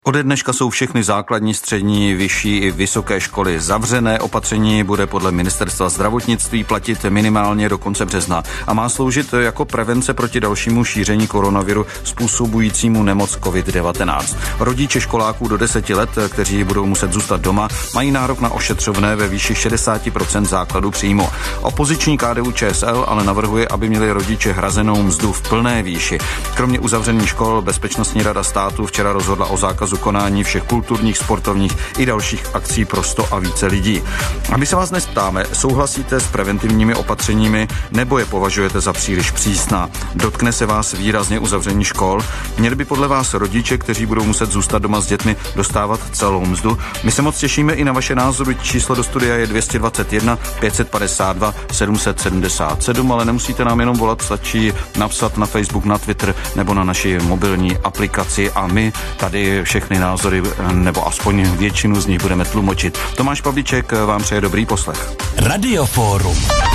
Ode dneška jsou všechny základní, střední, vyšší i vysoké školy zavřené. Opatření bude podle Ministerstva zdravotnictví platit minimálně do konce března a má sloužit jako prevence proti dalšímu šíření koronaviru způsobujícímu nemoc COVID-19. Rodiče školáků do 10 let, kteří budou muset zůstat doma, mají nárok na ošetřovné ve výši 60% základu příjmu. Opoziční KDU-ČSL ale navrhuje, aby měli rodiče hrazenou mzdu v plné výši. Kromě uzavřených škol Bezpečnostní rada státu včera rozhodla o zákazu konání všech kulturních, sportovních i dalších akcí pro 100 a více lidí. A my se vás dnes ptáme, souhlasíte s preventivními opatřeními nebo je považujete za příliš přísná? Dotkne se vás výrazně uzavření škol? Měli by podle vás rodiče, kteří budou muset zůstat doma s dětmi, dostávat celou mzdu? My se moc těšíme i na vaše názory. Číslo do studia je 221 552 777, ale nemusíte nám jenom volat, stačí napsat na Facebook, na Twitter nebo na naši mobilní aplikaci a my tady všechny názory, nebo aspoň většinu z nich budeme tlumočit. Tomáš Pavlíček vám přeje dobrý poslech. Radioforum.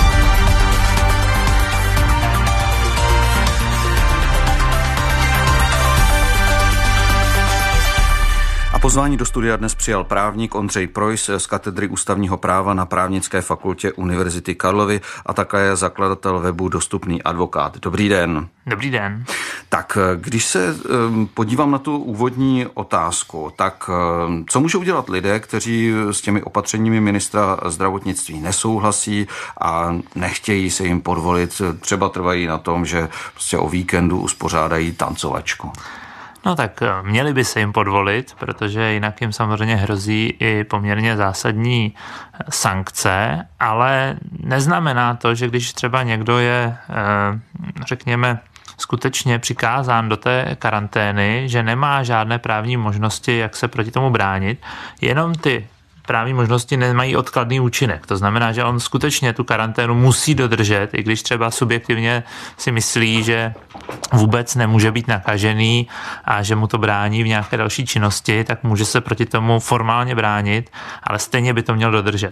A pozvání do studia dnes přijal právník Ondřej Preuss z katedry ústavního práva na Právnické fakultě Univerzity Karlovy a také zakladatel webu Dostupný advokát. Dobrý den. Dobrý den. Tak, když se podívám na tu úvodní otázku, tak co můžou dělat lidé, kteří s těmi opatřeními ministra zdravotnictví nesouhlasí a nechtějí se jim podvolit, třeba trvají na tom, že prostě o víkendu uspořádají tancovačku? No tak měli by se jim podvolit, protože jinak jim samozřejmě hrozí i poměrně zásadní sankce, ale neznamená to, že když třeba někdo je, řekněme, skutečně přikázán do té karantény, že nemá žádné právní možnosti, jak se proti tomu bránit, jenom ty právní možnosti nemají odkladný účinek. To znamená, že on skutečně tu karanténu musí dodržet, i když třeba subjektivně si myslí, že vůbec nemůže být nakažený a že mu to brání v nějaké další činnosti, tak může se proti tomu formálně bránit, ale stejně by to měl dodržet.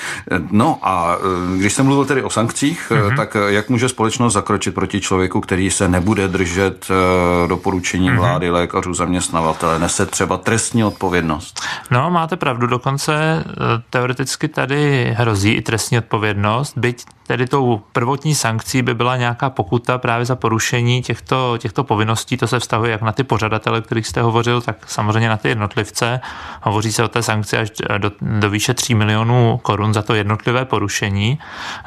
No a když jsem mluvil tedy o sankcích, tak jak může společnost zakročit proti člověku, který se nebude držet doporučení vlády, lékařů, zaměstnavatele, nese třeba trestní odpovědnost? No, máte pravdu, dokonce teoreticky tady hrozí i trestní odpovědnost, byť tedy tou prvotní sankcí by byla nějaká pokuta právě za porušení těchto povinností. To se vztahuje jak na ty pořadatele, kterých jste hovořil, tak samozřejmě na ty jednotlivce. Hovoří se o té sankci až do výše 3 milionů korun za to jednotlivé porušení,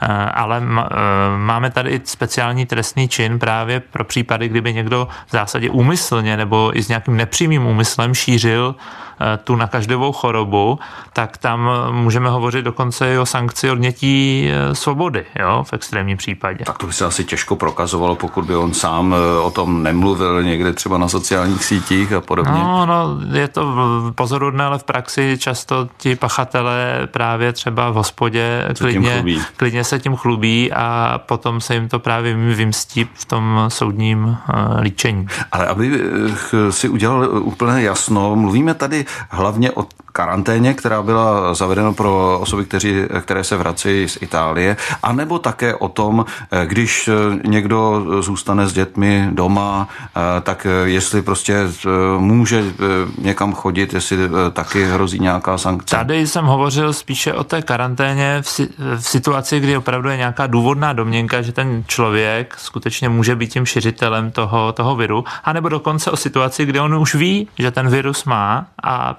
ale máme tady i speciální trestný čin právě pro případy, kdyby někdo v zásadě úmyslně nebo i s nějakým nepřímým úmyslem šířil tu nakažlivou chorobu, tak tam můžeme hovořit dokonce i o sankci odnětí svobody, jo, v extrémním případě. Tak to by se asi těžko prokazovalo, pokud by on sám o tom nemluvil někde třeba na sociálních sítích a podobně. No, je to pozoruhodné, ale v praxi často ti pachatelé právě třeba v hospodě klidně se tím chlubí a potom se jim to právě vymstí v tom soudním líčení. Ale aby si udělal úplně jasno, mluvíme tady hlavně o karanténě, která byla zavedena pro osoby, které se vrací z Itálie, anebo také o tom, když někdo zůstane s dětmi doma, tak jestli prostě může někam chodit, jestli taky hrozí nějaká sankce. Tady jsem hovořil spíše o té karanténě v situaci, kdy opravdu je nějaká důvodná domněnka, že ten člověk skutečně může být tím šiřitelem toho viru, anebo dokonce o situaci, kdy on už ví, že ten virus má a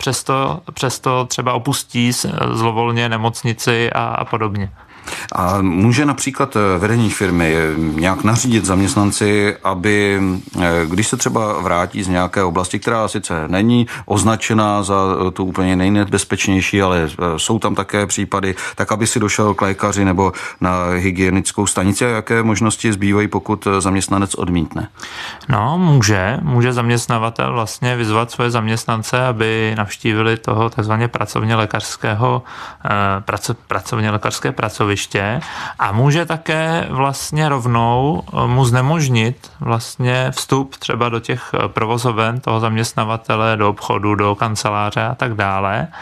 přesto třeba opustí zlovolně nemocnici a podobně. A může například vedení firmy nějak nařídit zaměstnanci, aby když se třeba vrátí z nějaké oblasti, která sice není označená za tu úplně nejnebezpečnější, ale jsou tam také případy, tak aby si došel k lékaři nebo na hygienickou stanici, a jaké možnosti zbývají, pokud zaměstnanec odmítne? No, může zaměstnavatel vlastně vyzvat svoje zaměstnance, aby navštívili toho takzvaně pracovně lékařské pracoviště a může také vlastně rovnou mu znemožnit vlastně vstup třeba do těch provozoven toho zaměstnavatele, do obchodu, do kanceláře a tak dále.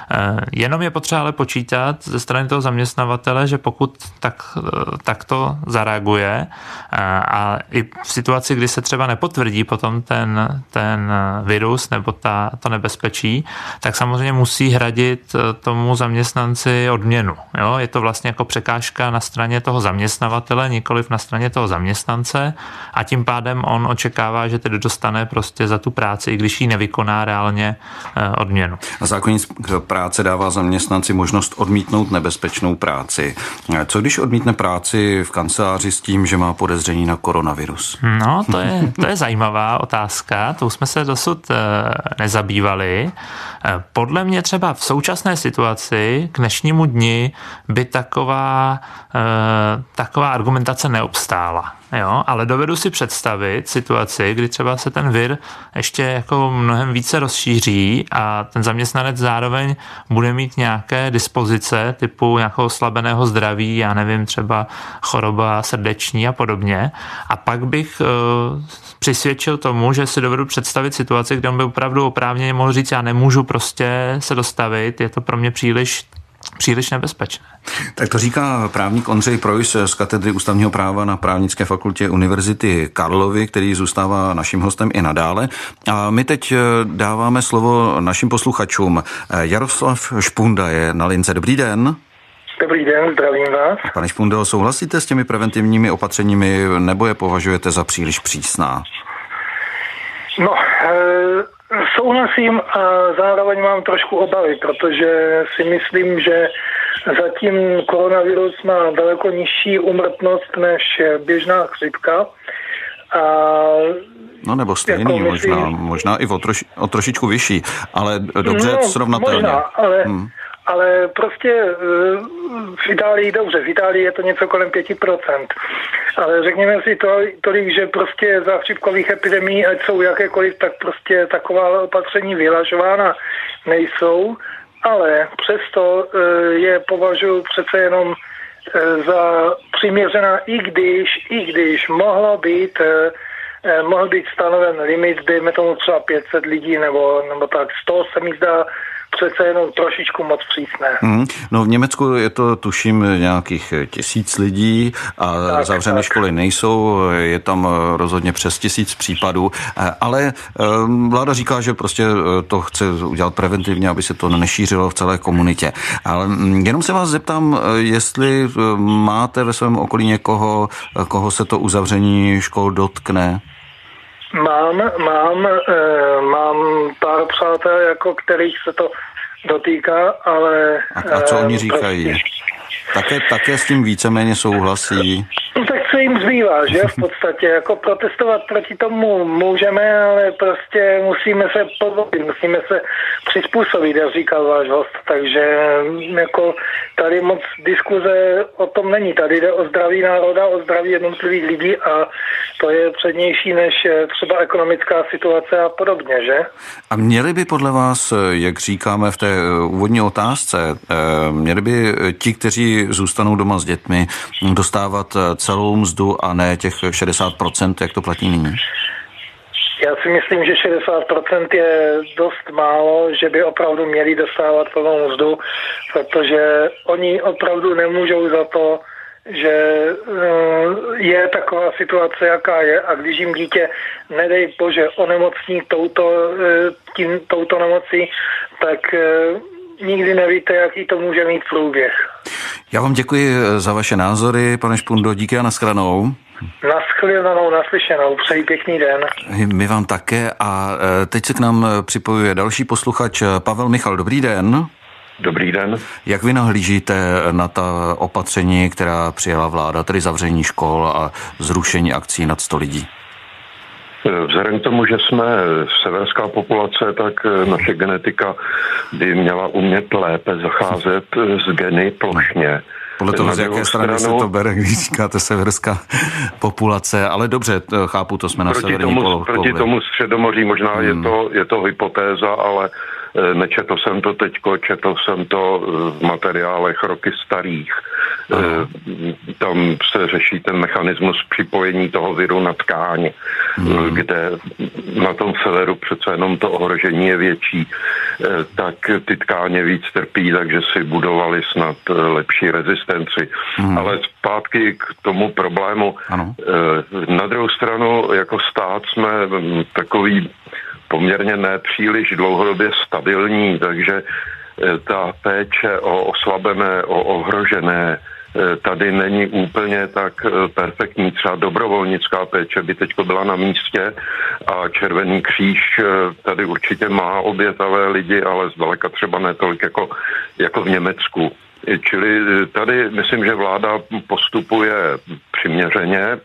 Jenom je potřeba ale počítat ze strany toho zaměstnavatele, že pokud takto zareaguje a i v situaci, kdy se třeba nepotvrdí potom ten virus nebo to nebezpečí, tak samozřejmě musí hradit tomu zaměstnanci odměnu. Jo? Je to vlastně jako překážka na straně toho zaměstnavatele, nikoliv na straně toho zaměstnance a tím pádem on očekává, že tedy dostane prostě za tu práci, i když ji nevykoná reálně odměnu. A zákoník práce dává zaměstnanci možnost odmítnout nebezpečnou práci. Co když odmítne práci v kanceláři s tím, že má podezření na koronavirus? No, to je zajímavá otázka, tou jsme se dosud nezabývali. Podle mě třeba v současné situaci k dnešnímu dni by taková argumentace neobstála. Jo, ale dovedu si představit situaci, kdy třeba se ten vir ještě jako mnohem více rozšíří a ten zaměstnanec zároveň bude mít nějaké dispozice typu nějakého oslabeného zdraví, já nevím, třeba choroba srdeční a podobně. A pak bych přisvědčil tomu, že si dovedu představit situaci, kde on by opravdu oprávněně mohl říct, já nemůžu prostě se dostavit, je to pro mě příliš nebezpečné. Tak to říká právník Ondřej Preuss z katedry ústavního práva na Právnické fakultě Univerzity Karlovy, který zůstává naším hostem i nadále. A my teď dáváme slovo našim posluchačům. Jaroslav Špunda je na lince. Dobrý den. Dobrý den, zdravím vás. Pane Špundo, souhlasíte s těmi preventivními opatřeními nebo je považujete za příliš přísná? No, souhlasím a zároveň mám trošku obavy, protože si myslím, že zatím koronavirus má daleko nižší úmrtnost než běžná chřipka. No nebo stejný, jako možná i o trošičku vyšší, ale dobře srovnatelně. Možná, ale prostě v Itálii dobře, v Itálii je to něco kolem 5%. Ale řekněme si tolik, že prostě za chřipkových epidemií, ať jsou jakékoliv, tak prostě taková opatření vyhlašována nejsou, ale přesto je považuji přece jenom za přiměřená, i když mohl být stanoven limit, dejme tomu třeba 500 lidí nebo tak 100 se mi zdá přece jenom trošičku moc přísné. No v Německu je to tuším nějakých 1000 lidí a zavřené školy nejsou, je tam rozhodně přes 1000 případů, ale vláda říká, že prostě to chce udělat preventivně, aby se to nešířilo v celé komunitě. Ale jenom se vás zeptám, jestli máte ve svém okolí někoho, koho se to uzavření škol dotkne? Mám pár přátel, jako kterých se to dotýká, ale... A co oni říkají? Také s tím víceméně souhlasí? No tak co jim zbývá, že v podstatě, jako protestovat proti tomu můžeme, ale prostě musíme se podvolit, musíme se přizpůsobit, jak říkal váš host, takže jako tady moc diskuze o tom není, tady jde o zdraví národa, o zdraví jednotlivých lidí a to je přednější než třeba ekonomická situace a podobně, že? A měli by podle vás, jak říkáme v té úvodní otázce, měli by ti, kteří zůstanou doma s dětmi, dostávat celou mzdu a ne těch 60%, jak to platí nyní? Já si myslím, že 60% je dost málo, že by opravdu měli dostávat plnou mzdu, protože oni opravdu nemůžou za to, že je taková situace, jaká je a když jim dítě, nedej bože, onemocní touto nemocí, tak nikdy nevíte, jaký to může mít průběh. Já vám děkuji za vaše názory, pane Špundo, díky a nashledanou. Nashledanou, naslyšenou, přeji pěkný den. My vám také a teď se k nám připojuje další posluchač Pavel Michal. Dobrý den. Dobrý den. Jak vy nahlížíte na ta opatření, která přijala vláda, tedy zavření škol a zrušení akcí nad 100 lidí? Vzhledem k tomu, že jsme severská populace, tak naše genetika by měla umět lépe zacházet s geny plošně. Podle toho, z jaké strany se to bere, když říkáte severská populace, ale dobře, chápu, to jsme na severní polokouli. Proti tomu Středomoří možná je to hypotéza, ale nečetl jsem to teďko, četl jsem to v materiálech roky starých. Tam se řeší ten mechanismus připojení toho viru na tkáň, kde na tom severu přece jenom to ohrožení je větší. tak ty tkáně víc trpí, takže si budovali snad lepší rezistenci. Ale zpátky k tomu problému. Ano. Na druhou stranu, jako stát jsme takový poměrně nepříliš dlouhodobě stabilní, takže ta péče o oslabené, o ohrožené tady není úplně tak perfektní. Třeba dobrovolnická péče by teďko byla na místě a Červený kříž tady určitě má obětavé lidi, ale zdaleka třeba ne tolik jako v Německu. Čili tady myslím, že vláda postupuje přiměřeně.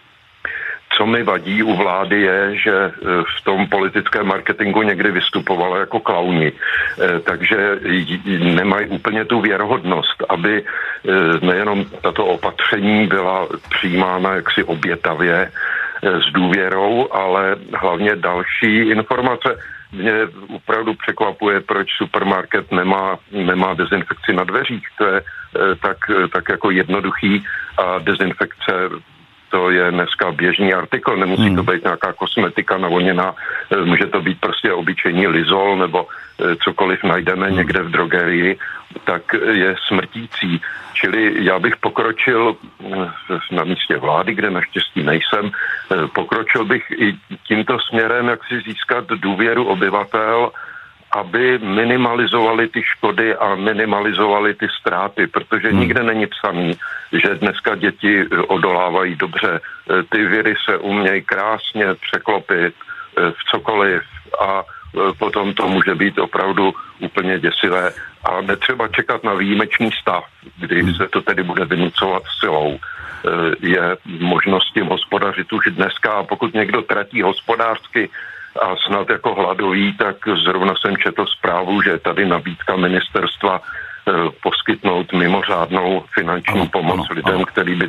Co mi vadí u vlády je, že v tom politickém marketingu někdy vystupovala jako klauni, takže nemají úplně tu věrohodnost, aby nejenom tato opatření byla přijímána jaksi obětavě s důvěrou, ale hlavně další informace. Mě opravdu překvapuje, proč supermarket nemá dezinfekci na dveřích. To je tak jako jednoduchý a dezinfekce to je dneska běžný artikl, nemusí to být nějaká kosmetika navoněná, může to být prostě obyčejný lizol nebo cokoliv najdeme někde v drogerii, tak je smrtící. Čili já bych pokročil na místě vlády, kde naštěstí nejsem, pokročil bych i tímto směrem, jak si získat důvěru obyvatel, aby minimalizovali ty škody a minimalizovali ty ztráty, protože nikde není psaný, že dneska děti odolávají dobře. Ty viry se umějí krásně překlopit v cokoliv a potom to může být opravdu úplně děsivé. A netřeba čekat na výjimečný stav, kdy se to tedy bude vynucovat silou. Je možnost tím hospodařit už dneska a pokud někdo tratí hospodářsky a snad jako hladový, tak zrovna jsem četl zprávu, že je tady nabídka ministerstva poskytnout mimořádnou finanční pomoc lidem, kteří by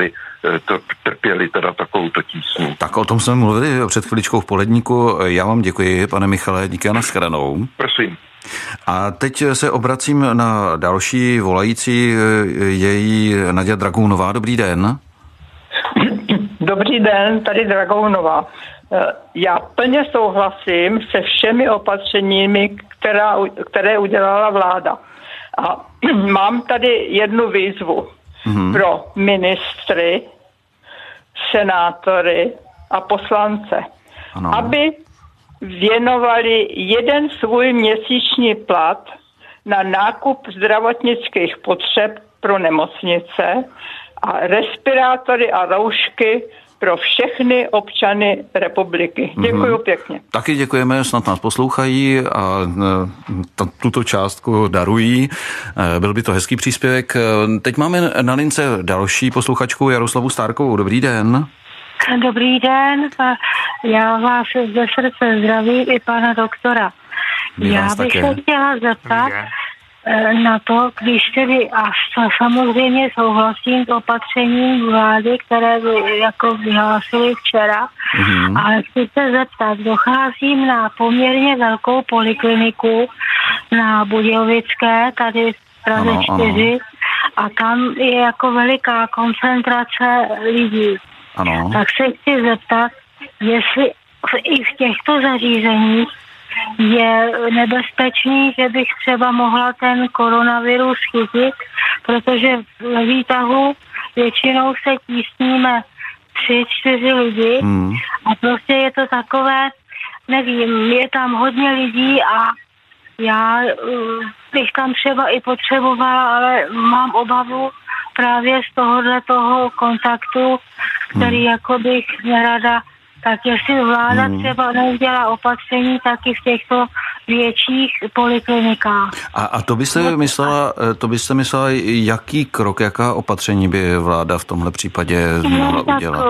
trpěli teda takovouto tísní. Tak o tom jsme mluvili před chviličkou v poledníku. Já vám děkuji, pane Michale, díky a nashledanou. Prosím. A teď se obracím na další volající, její Naděja Dragounová. Dobrý den. Dobrý den, tady Dragounová. Já plně souhlasím se všemi opatřeními, které udělala vláda. A mám tady jednu výzvu pro ministry, senátory a poslance, aby věnovali jeden svůj měsíční plat na nákup zdravotnických potřeb pro nemocnice a respirátory a roušky pro všechny občany republiky. Děkuju pěkně. Taky děkujeme, snad nás poslouchají a tuto částku darují. Byl by to hezký příspěvek. Teď máme na lince další posluchačku Jaroslavu Stárkovou. Dobrý den. Dobrý den, já vás ze srdce zdravím i pana doktora. Já bych se chtěla zeptat na to, když tedy, a samozřejmě souhlasím s opatřením vlády, které by jako vyhlásili včera, ale chci se zeptat, docházím na poměrně velkou polikliniku na Budějovické, tady v Praze 4, a tam je jako veliká koncentrace lidí. Ano. Tak se chci zeptat, jestli i v těchto zařízeních je nebezpečný, že bych třeba mohla ten koronavirus chytit, protože ve výtahu většinou se tísníme 3-4 lidi a prostě je to takové, nevím, je tam hodně lidí a já bych tam třeba i potřebovala, ale mám obavu právě z toho kontaktu, který jako bych nerada. Tak jestli vláda třeba neudělá opatření, tak i v těchto větších poliklinikách. A to byste myslela, jaký krok, jaká opatření by vláda v tomhle případě mohla udělat?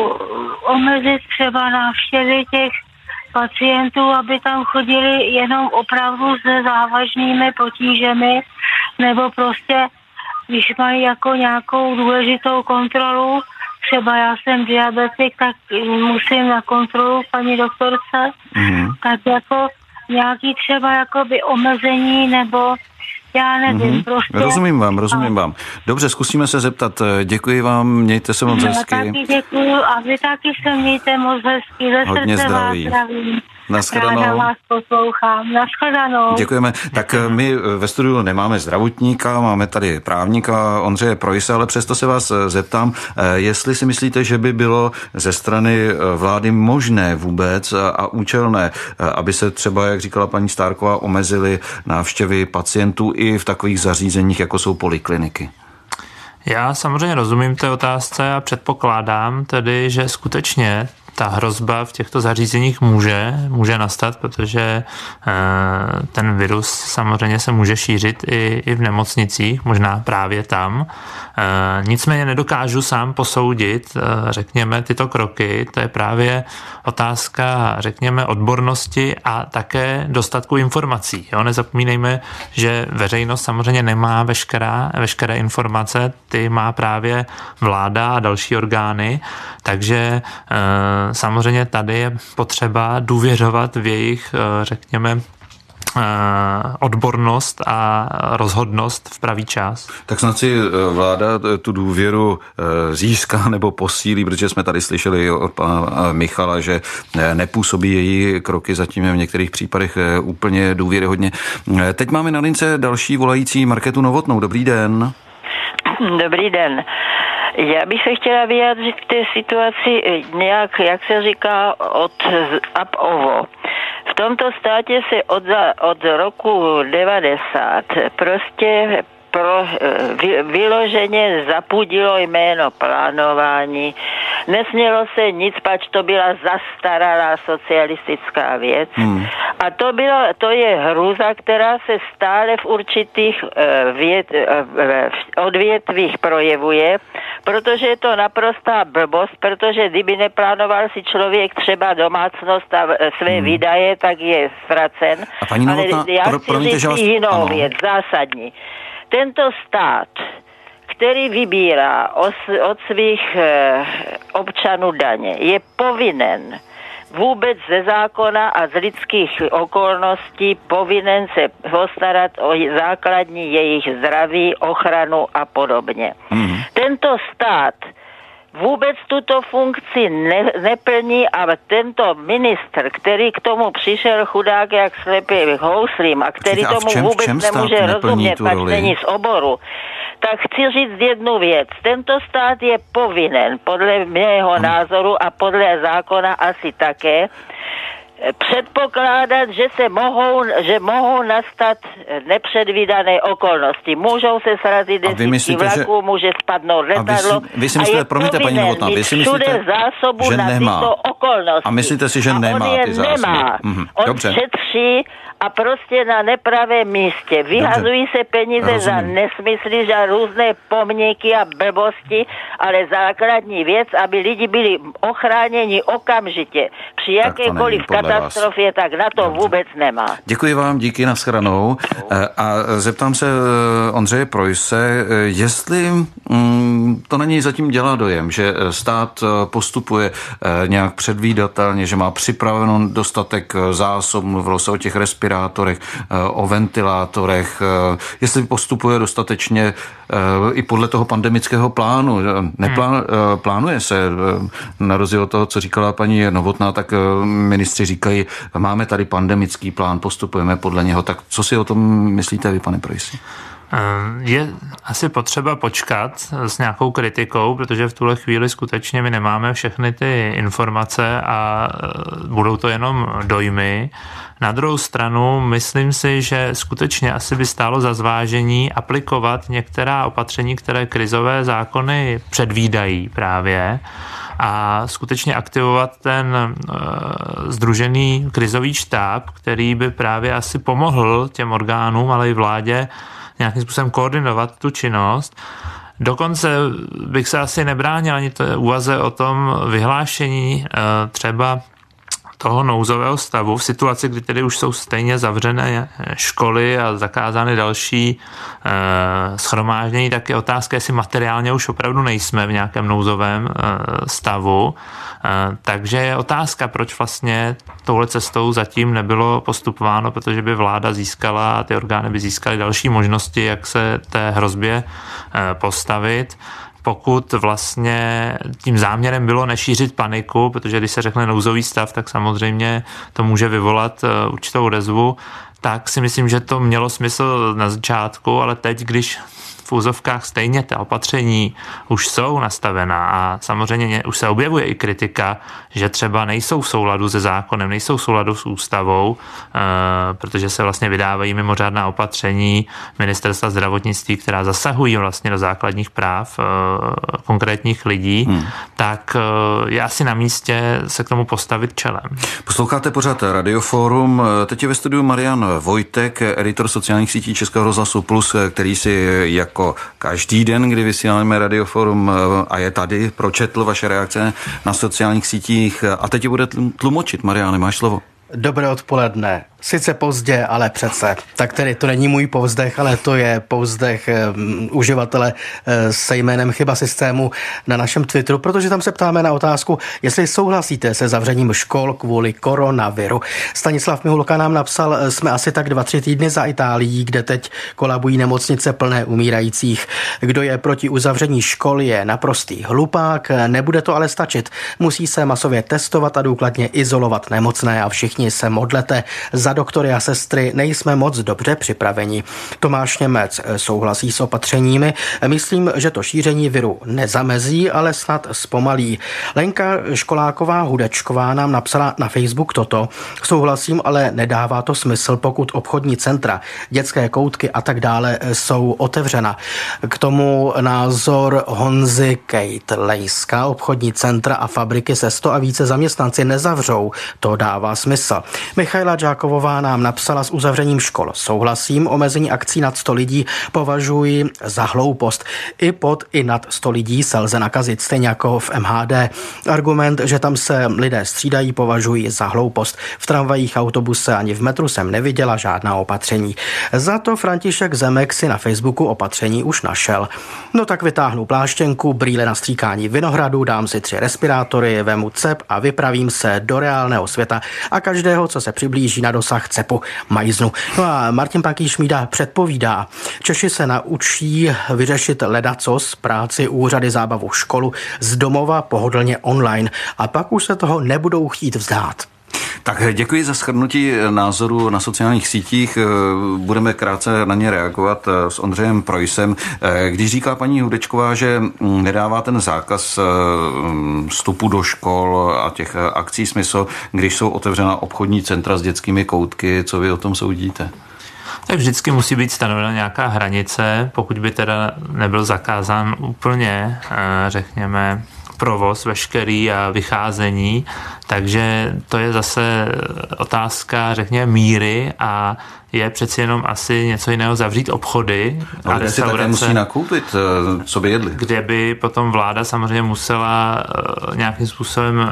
Omezit třeba návštěvy těch pacientů, aby tam chodili jenom opravdu se závažnými potížemi, nebo prostě, když mají jako nějakou důležitou kontrolu, třeba já jsem diabetik, tak musím na kontrolu paní doktorce, tak jako nějaký třeba jakoby omezení, nebo já nevím, prostě. Rozumím vám. Dobře, zkusíme se zeptat. Děkuji vám, mějte se moc hezky. Já taky děkuju a vy taky se mějte moc hezky. Ze hodně srdce zdraví. Vás zdravím. Ráda vás poslouchám. Naschledanou. Děkujeme. Tak my ve studiu nemáme zdravotníka, máme tady právníka Ondřeje Projse, ale přesto se vás zeptám, jestli si myslíte, že by bylo ze strany vlády možné vůbec a účelné, aby se třeba, jak říkala paní Stárková, omezily návštěvy pacientů i v takových zařízeních, jako jsou polikliniky. Já samozřejmě rozumím té otázce a předpokládám tedy, že skutečně ta hrozba v těchto zařízeních může nastat, protože ten virus samozřejmě se může šířit i v nemocnicích, možná právě tam. Nicméně nedokážu sám posoudit, řekněme, tyto kroky. To je právě otázka, řekněme, odbornosti a také dostatku informací. Jo? Nezapomínejme, že veřejnost samozřejmě nemá veškeré informace, ty má právě vláda a další orgány, takže samozřejmě tady je potřeba důvěřovat v jejich, řekněme, odbornost a rozhodnost v pravý čas. Tak snad si vláda tu důvěru získá nebo posílí, protože jsme tady slyšeli od pana Michala, že nepůsobí její kroky zatím v některých případech úplně důvěryhodně. Teď máme na lince další volající Markétu Novotnou. Dobrý den. Dobrý den. Já bych se chtěla vyjádřit k té situaci nějak, jak se říká, od ab ovo. V tomto státě se od roku 90 prostě vyloženě zapudilo jméno plánování. Nesmělo se nic, pač to byla zastaralá socialistická věc. A to je hrůza, která se stále v určitých odvětvích projevuje, protože je to naprostá blbost, protože kdyby neplánoval si člověk třeba domácnost a své výdaje, tak je ztracen. A paní Novotná, ale já chci říct jinou věc, zásadní. Tento stát, který vybírá od svých občanů daně, je povinen vůbec ze zákona a z lidských okolností povinen se postarat o základní jejich zdraví, ochranu a podobně. Tento stát vůbec tuto funkci neplní a tento ministr, který k tomu přišel chudák jak slepý houslím a který tomu vůbec nemůže rozumět, pač není z oboru, tak chci říct jednu věc. Tento stát je povinen, podle mého názoru a podle zákona asi také, předpokládat, že mohou nastat nepředvídané okolnosti. Můžou se srazit desítky vlaků, může spadnout letadlo a je povinen mít všude zásobu na tyto okolnosti. A myslíte si, že nemá ty zásoby? On šetří a prostě na nepravém místě. Vyhazují se peníze za nesmysly, za různé pomníky a blbosti, ale základní věc, aby lidi byli ochráněni okamžitě. Při jakékoliv katastrofě, tak na to vůbec nemá. Děkuji vám, díky, nashledanou. A zeptám se Ondřeje Projse, jestli to na něj zatím dělá dojem, že stát postupuje nějak předvídatelně, že má připraveno dostatek zásob, mluvilo se o těch respirátorech, o ventilátorech, jestli postupuje dostatečně i podle toho pandemického plánu. Plánuje se, na rozdíl od toho, co říkala paní Novotná, tak ministři říkají, máme tady pandemický plán, postupujeme podle něho. Tak co si o tom myslíte vy, pane Projsi? Je asi potřeba počkat s nějakou kritikou, protože v tuhle chvíli skutečně my nemáme všechny ty informace a budou to jenom dojmy. Na druhou stranu myslím si, že skutečně asi by stálo za zvážení aplikovat některá opatření, které krizové zákony předvídají právě, a skutečně aktivovat ten sdružený krizový štáb, který by právě asi pomohl těm orgánům, ale i vládě nějakým způsobem koordinovat tu činnost. Dokonce bych se asi nebránil ani úvaze o tom vyhlášení třeba toho nouzového stavu v situaci, kdy tedy už jsou stejně zavřené školy a zakázány další shromáždění, tak je otázka, jestli materiálně už opravdu nejsme v nějakém nouzovém stavu. Takže je otázka, proč vlastně touhle cestou zatím nebylo postupováno, protože by vláda získala a ty orgány by získaly další možnosti, jak se té hrozbě postavit. pokud vlastně tím záměrem bylo nešířit paniku, protože když se řekne nouzový stav, tak samozřejmě to může vyvolat určitou odezvu, tak si myslím, že to mělo smysl na začátku, ale teď, když v úzovkách stejně ta opatření už jsou nastavená a samozřejmě už se objevuje i kritika, že třeba nejsou v souladu se zákonem, nejsou v souladu s ústavou, protože se vlastně vydávají mimořádná opatření Ministerstva zdravotnictví, která zasahují vlastně do základních práv konkrétních lidí, tak je asi na místě se k tomu postavit čelem. Posloucháte pořád Radioforum. Teď je ve studiu Marian Vojtek, editor sociálních sítí Českého rozhlasu Plus, který si jako každý den, kdy vysíláme Radioforum a je tady, pročetl vaše reakce na sociálních sítích a teď je bude tlumočit. Mariane, máš slovo. Dobré odpoledne. Sice pozdě, ale přece. Tak tedy to není můj povzdech, ale to je povzdech uživatele se jménem Chyba systému na našem Twitteru, protože tam se ptáme na otázku, jestli souhlasíte se zavřením škol kvůli koronaviru. Stanislav Mihulka nám napsal, jsme asi tak 2-3 týdny za Itálií, kde teď kolabují nemocnice plné umírajících. Kdo je proti uzavření škol, je naprostý hlupák, nebude to ale stačit. Musí se masově testovat a důkladně izolovat nemocné a všichni se modlete za doktory a sestry, nejsme moc dobře připraveni. Tomáš Němec souhlasí s opatřeními. Myslím, že to šíření viru nezamezí, ale snad zpomalí. Lenka Školáková Hudečková nám napsala na Facebook toto. Souhlasím, ale nedává to smysl, pokud obchodní centra, dětské koutky a tak dále jsou otevřena. K tomu názor Honzy Kate Lejska. Obchodní centra a fabriky se 100 a více zaměstnanci nezavřou. To dává smysl. Michaela Žákovová nám napsala s uzavřením škol. Souhlasím, omezení akcí nad 100 lidí považuji za hloupost. I pod i nad 100 lidí se lze nakazit, stejně jako v MHD. Argument, že tam se lidé střídají, považuji za hloupost. V tramvajích, autobuse ani v metru jsem neviděla žádná opatření. Za to František Zemek si na Facebooku opatření už našel. No tak vytáhnu pláštěnku, brýle na stříkání vinohradu, dám si 3 respirátory, vemu cep a vypravím se do reálného světa a každého, co se přiblíží na dosah cepu, majznu. No a Martin Pankýšmída předpovídá, Češi se naučí vyřešit ledacos, práci, úřady, zábavu, školu z domova pohodlně online a pak už se toho nebudou chtít vzdát. Tak děkuji za shrnutí názoru na sociálních sítích. Budeme krátce na ně reagovat s Ondřejem Projsem. Když říká paní Hudečková, že nedává ten zákaz vstupu do škol a těch akcí smysl, když jsou otevřena obchodní centra s dětskými koutky, co vy o tom soudíte? Tak vždycky musí být stanovena nějaká hranice, pokud by teda nebyl zakázán úplně, řekněme, provoz veškerý a vycházení, takže to je zase otázka, řekněme, míry a je přeci jenom asi něco jiného zavřít obchody. A lidé si také musí nakoupit, co by jedli. Kde by potom vláda samozřejmě musela nějakým způsobem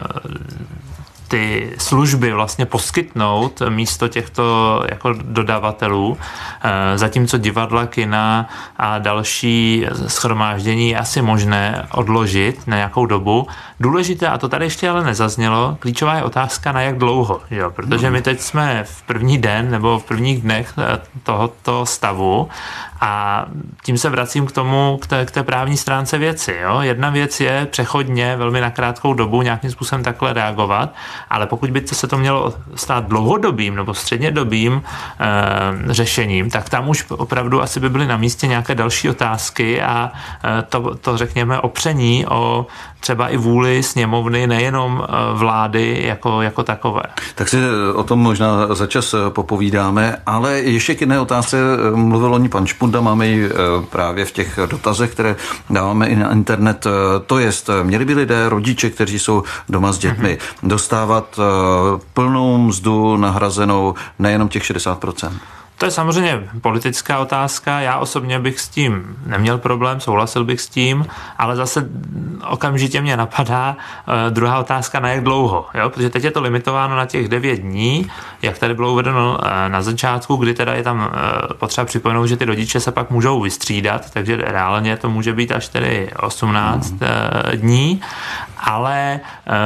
ty služby vlastně poskytnout místo těchto jako dodavatelů, zatímco divadla, kina a další shromáždění je asi možné odložit na nějakou dobu. Důležité, a to tady ještě ale nezaznělo, klíčová je otázka na jak dlouho, jo? Protože my teď jsme v první den nebo v prvních dnech tohoto stavu a tím se vracím k té právní stránce věci. Jo? Jedna věc je přechodně, velmi na krátkou dobu nějakým způsobem takhle reagovat, ale pokud by se to mělo stát dlouhodobým nebo střednědobým řešením, tak tam už opravdu asi by byly na místě nějaké další otázky a to řekněme opření o třeba i vůli sněmovny, nejenom vlády jako takové. Tak si o tom možná za čas popovídáme, ale ještě k jedné otázce mluvil o ní pan Špunda, máme ji právě v těch dotazech, které dáváme i na internet. To jest, měli by lidé, rodiče, kteří jsou doma s dětmi, dostávat plnou mzdu nahrazenou, nejenom těch 60%? To je samozřejmě politická otázka. Já osobně bych s tím neměl problém, souhlasil bych s tím, ale zase okamžitě mě napadá druhá otázka, na jak dlouho. Jo? Protože teď je to limitováno na těch 9 dní, jak tady bylo uvedeno na začátku, kdy teda je tam potřeba připomenout, že ty rodiče se pak můžou vystřídat, takže reálně to může být až tedy 18 dní, ale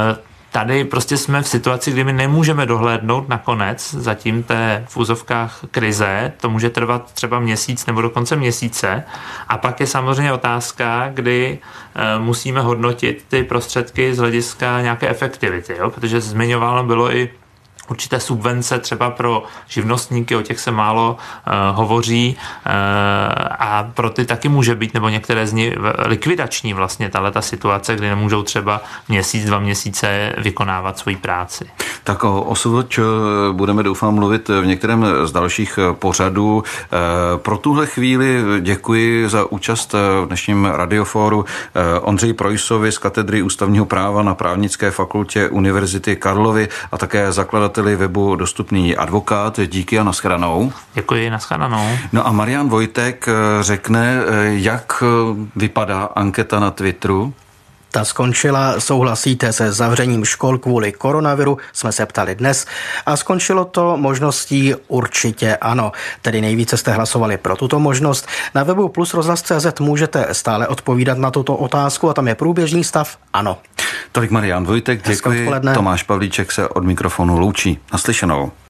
tady prostě jsme v situaci, kdy my nemůžeme dohlédnout na konec zatím té v úzovkách krize. To může trvat třeba měsíc nebo dokonce měsíce. A pak je samozřejmě otázka, kdy musíme hodnotit ty prostředky z hlediska nějaké efektivity, jo? Protože zmiňováno bylo i určité subvence třeba pro živnostníky, o těch se málo hovoří a pro ty taky může být, nebo některé z nich likvidační vlastně tato situace, kdy nemůžou třeba měsíc, 2 měsíce vykonávat svoji práci. Tak o OSVČ budeme doufám mluvit v některém z dalších pořadů. Pro tuhle chvíli děkuji za účast v dnešním radiofóru Ondřeji Preußovi z katedry ústavního práva na Právnické fakultě Univerzity Karlovy a také zakladatel webu Dostupný advokát. Díky a nashledanou. Děkuji, nashledanou. No a Marian Vojtek řekne, jak vypadá anketa na Twitteru. Ta skončila, souhlasíte se zavřením škol kvůli koronaviru, jsme se ptali dnes a skončilo to možností určitě ano. Tedy nejvíce jste hlasovali pro tuto možnost. Na webu plusrozhlas.cz můžete stále odpovídat na tuto otázku a tam je průběžný stav ano. Tolik Marian Vojtek, děkuji. Tomáš Pavlíček se od mikrofonu loučí. Naslyšenou.